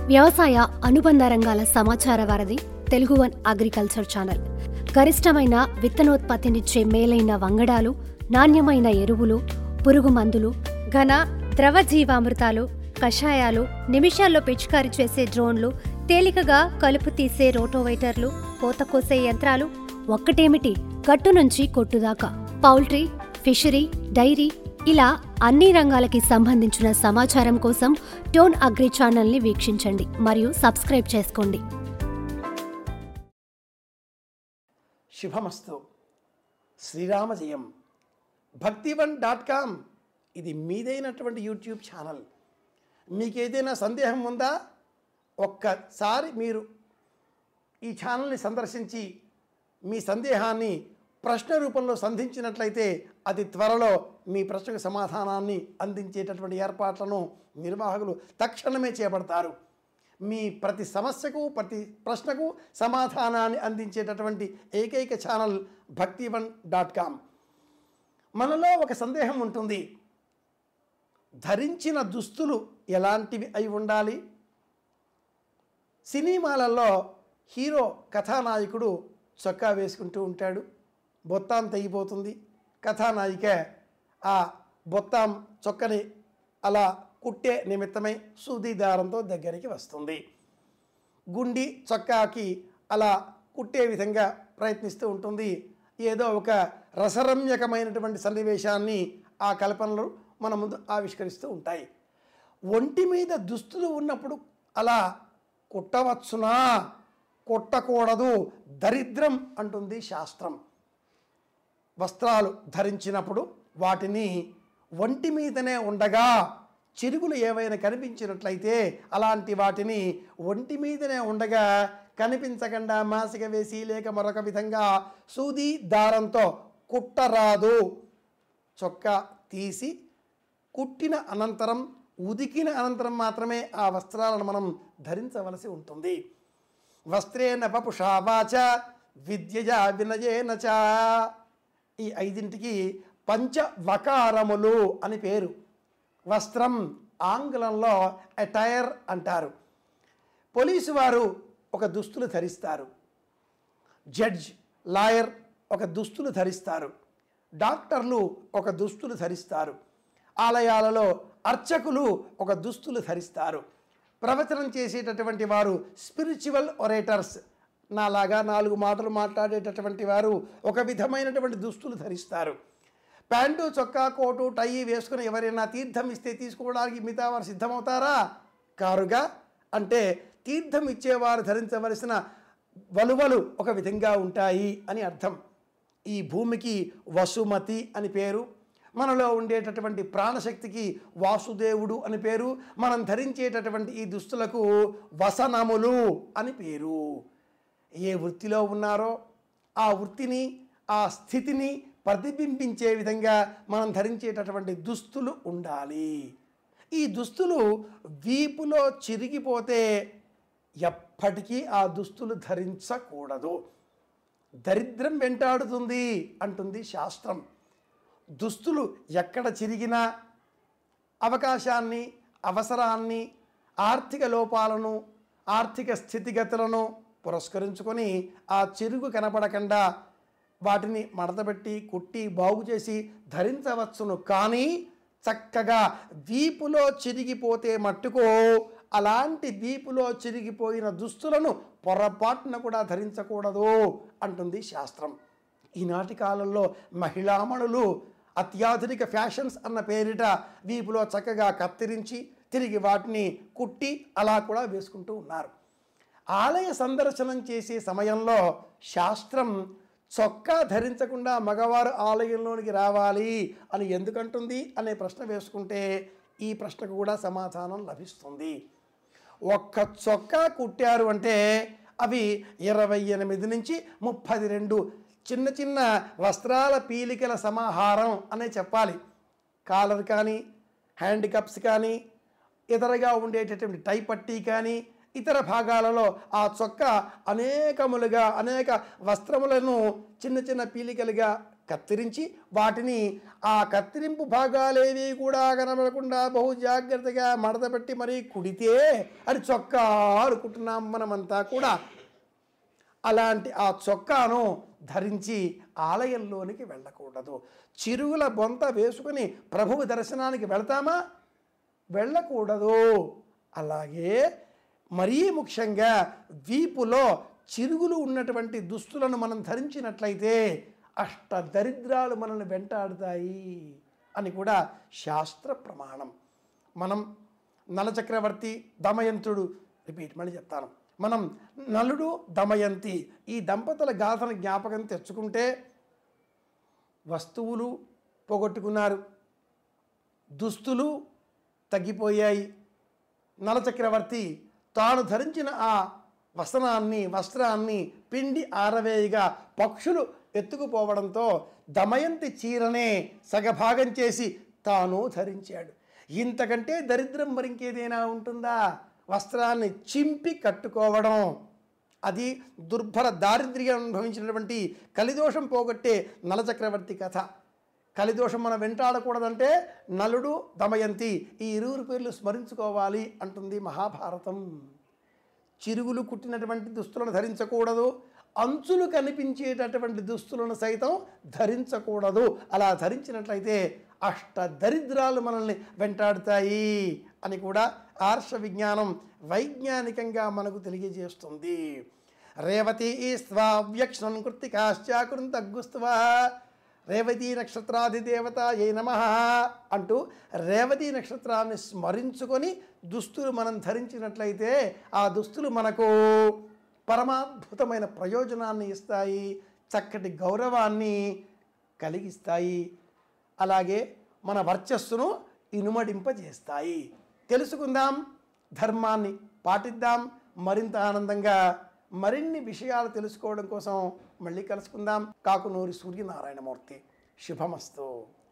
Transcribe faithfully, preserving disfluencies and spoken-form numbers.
వ్యవసాయ అనుబంధ రంగాల సమాచార వారధి తెలుగు వన్ అగ్రికల్చర్ ఛానల్. గరిష్టమైన విత్తనోత్పత్తినిచ్చే మేలైన వంగడాలు, నాణ్యమైన ఎరువులు, పురుగు మందులు, ఘన ద్రవ జీవామృతాలు, కషాయాలు, నిమిషాల్లో పిచికారీ చేసే డ్రోన్లు, తేలికగా కలుపు తీసే రోటోవైటర్లు, కోత కోసే యంత్రాలు, ఒక్కటేమిటి గట్టు నుంచి కొట్టుదాకా పౌల్ట్రీ, ఫిషరీ, డైరీ ఇలా అన్ని రంగాలకి సంబంధించిన సమాచారం కోసం టోన్ అగ్రి ఛానల్ని వీక్షించండి మరియు సబ్స్క్రైబ్ చేసుకోండి. శుభమస్తు. శ్రీరామ జయం. భక్తివన్ డాట్ కామ్ ఇది మీదైనటువంటి యూట్యూబ్ ఛానల్. మీకు ఏదైనా సందేహం ఉందా? ఒక్కసారి మీరు ఈ ఛానల్ని సందర్శించి మీ సందేహాన్ని ప్రశ్న రూపంలో సంధించినట్లయితే అది త్వరలో మీ ప్రశ్నకు సమాధానాన్ని అందించేటటువంటి ఏర్పాట్లను నిర్వాహకులు తక్షణమే చేపడతారు. మీ ప్రతి సమస్యకు ప్రతి ప్రశ్నకు సమాధానాన్ని అందించేటటువంటి ఏకైక ఛానల్ భక్తివన్ డాట్ కామ్. మనలో ఒక సందేహం ఉంటుంది, ధరించిన దుస్తులు ఎలాంటివి అయి ఉండాలి? సినిమాలలో హీరో కథానాయకుడు చొక్కా వేసుకుంటూ ఉంటాడు, బొత్తాం తెగిపోతుంది. కథానాయిక ఆ బొత్తాం చొక్కని అలా కుట్టే నిమిత్తమై సూది దారంతో దగ్గరికి వస్తుంది. గుండి చొక్కాకి అలా కుట్టే విధంగా ప్రయత్నిస్తూ ఉంటుంది. ఏదో ఒక రసరమ్యకమైనటువంటి సన్నివేశాన్ని ఆ కల్పనలు మన ముందు ఆవిష్కరిస్తూ ఉంటాయి. ఒంటి మీద దుస్తులు ఉన్నప్పుడు అలా కుట్టవచ్చునా? కుట్టకూడదు, దరిద్రం అంటుంది శాస్త్రం. వస్త్రాలు ధరించినప్పుడు వాటిని ఒంటి మీదనే ఉండగా చిరుగులు ఏవైనా కనిపించినట్లయితే అలాంటి వాటిని ఒంటి మీదనే ఉండగా కనిపించకుండా మాసిక వేసి లేక మరొక విధంగా సూది దారంతో కుట్టరాదు. చొక్కా తీసి కుట్టిన అనంతరం ఉదికిన అనంతరం మాత్రమే ఆ వస్త్రాలను మనం ధరించవలసి ఉంటుంది. వస్త్రేణ పపుషా వాచ విద్యయా వినయేన చ. ఈ ఐదింటికి పంచవకారములు అని పేరు. వస్త్రం ఆంగ్లంలో అటైర్ అంటారు. పోలీసు వారు ఒక దుస్తులు ధరిస్తారు, జడ్జ్ లాయర్ ఒక దుస్తులు ధరిస్తారు, డాక్టర్లు ఒక దుస్తులు ధరిస్తారు, ఆలయాలలో అర్చకులు ఒక దుస్తులు ధరిస్తారు, ప్రవచనం చేసేటటువంటి వారు స్పిరిచువల్ ఒరేటర్స్ నాలాగా నాలుగు మాటలు మాట్లాడేటటువంటి వారు ఒక విధమైనటువంటి దుస్తులు ధరిస్తారు. ప్యాంటు చొక్కా కోటు టై వేసుకుని ఎవరైనా తీర్థం ఇస్తే తీసుకోవడానికి మిగతా వారు సిద్ధమవుతారా? కారుగా. అంటే తీర్థం ఇచ్చేవారు ధరించవలసిన వలువలు ఒక విధంగా ఉంటాయి అని అర్థం. ఈ భూమికి వసుమతి అని పేరు, మనలో ఉండేటటువంటి ప్రాణశక్తికి వాసుదేవుడు అని పేరు, మనం ధరించేటటువంటి ఈ దుస్తులకు వసనములు అని పేరు. ఏ వృత్తిలో ఉన్నారో ఆ వృత్తిని ఆ స్థితిని ప్రతిబింబించే విధంగా మనం ధరించేటటువంటి దుస్తులు ఉండాలి. ఈ దుస్తులు వీపులో చిరిగిపోతే ఎప్పటికీ ఆ దుస్తులు ధరించకూడదు, దరిద్రం వెంటాడుతుంది అంటుంది శాస్త్రం. దుస్తులు ఎక్కడ చిరిగినా అవకాశాన్ని, అవసరాన్ని, ఆర్థిక లోపాలను, ఆర్థిక స్థితిగతులను పురస్కరించుకొని ఆ చిరుగు కనపడకుండా వాటిని మడతపెట్టి కుట్టి బాగు చేసి ధరించవచ్చును. కానీ చక్కగా వీపులో చిరిగిపోతే మట్టుకు అలాంటి వీపులో చిరిగిపోయిన దుస్తులను పొరపాటున కూడా ధరించకూడదు అంటుంది శాస్త్రం. ఈనాటి కాలంలో మహిళామణులు అత్యాధునిక ఫ్యాషన్స్ అన్న పేరిట వీపులో చక్కగా కత్తిరించి తిరిగి వాటిని కుట్టి అలా కూడా వేసుకుంటూ ఉన్నారు. ఆలయ సందర్శనం చేసే సమయంలో శాస్త్రం చొక్కా ధరించకుండా మగవారు ఆలయంలోనికి రావాలి అని ఎందుకంటుంది అనే ప్రశ్న వేసుకుంటే ఈ ప్రశ్నకు కూడా సమాధానం లభిస్తుంది. ఒక్క చొక్కా కుట్టారు అంటే అవి ఇరవై ఎనిమిది నుంచి ముప్పై రెండు చిన్న చిన్న వస్త్రాల పీలికల సమాహారం అనే చెప్పాలి. కాలర్ కానీ, హ్యాండ్ కప్స్ కానీ, ఇతరగా ఉండేటటువంటి టై పట్టీ కానీ, ఇతర భాగాలలో ఆ చొక్కా అనేకములుగా అనేక వస్త్రములను చిన్న చిన్న పీలికలుగా కత్తిరించి వాటిని ఆ కత్తిరింపు భాగాలేవి కూడా కనబడకుండా బహు జాగ్రత్తగా మడతపెట్టి మరీ కుడితే అది చొక్కా అనుకుంటున్నాం మనమంతా కూడా. అలాంటి ఆ చొక్కాను ధరించి ఆలయంలోనికి వెళ్ళకూడదు. చిరుగుల బొంత వేసుకుని ప్రభువు దర్శనానికి వెళ్తామా? వెళ్ళకూడదు. అలాగే మరీ ముఖ్యంగా వీపులో చిరుగులు ఉన్నటువంటి దుస్తులను మనం ధరించినట్లయితే అష్ట దరిద్రాలు మనల్ని వెంటాడుతాయి అని కూడా శాస్త్ర ప్రమాణం. మనం నలచక్రవర్తి దమయంతుడు, రిపీట్ మళ్ళీ చెప్తాను, మనం నలుడు దమయంతి ఈ దంపతుల గాథను జ్ఞాపకం తెచ్చుకుంటే వస్తువులు పోగొట్టుకున్నారు, దుస్తులు తగ్గిపోయాయి. నలచక్రవర్తి తాను ధరించిన ఆ వస్త్రాన్ని వస్త్రాన్ని పిండి ఆరవేయగా పక్షులు ఎత్తుకుపోవడంతో దమయంతి చీరనే సగభాగం చేసి తాను ధరించాడు. ఇంతకంటే దరిద్రం మరింకేదైనా ఉంటుందా? వస్త్రాన్ని చింపి కట్టుకోవడం, అది దుర్భర దారిద్ర్యం అనుభవించినటువంటి కలిదోషం పోగొట్టే నలచక్రవర్తి కథ. కలిదోషం మనం వెంటాడకూడదంటే నలుడు దమయంతి ఈ ఇరువురు పేర్లు స్మరించుకోవాలి అంటుంది మహాభారతం. చిరుగులు కుట్టినటువంటి దుస్తులను ధరించకూడదు, అంచులు కనిపించేటటువంటి దుస్తులను సైతం ధరించకూడదు. అలా ధరించినట్లయితే అష్ట దరిద్రాలు మనల్ని వెంటాడుతాయి అని కూడా ఆర్ష విజ్ఞానం వైజ్ఞానికంగా మనకు తెలియజేస్తుంది. రేవతి స్వావ్యక్షణం కృత్తికాశ్చాకృంతగ్గుస్త్వ రేవతీ నక్షత్రాధిదేవత ఏ నమః అంటూ రేవతీ నక్షత్రాన్ని స్మరించుకొని దుస్తులు మనం ధరించినట్లయితే ఆ దుస్తులు మనకు పరమాద్భుతమైన ప్రయోజనాన్ని ఇస్తాయి, చక్కటి గౌరవాన్ని కలిగిస్తాయి, అలాగే మన వర్చస్సును ఇనుమడింపజేస్తాయి. తెలుసుకుందాం, ధర్మాన్ని పాటిద్దాం. మరింత ఆనందంగా మరిన్ని విషయాలు తెలుసుకోవడం కోసం మళ్ళీ కలుసుకుందాం. కాకునూరి సూర్యనారాయణమూర్తి. శుభమస్తు.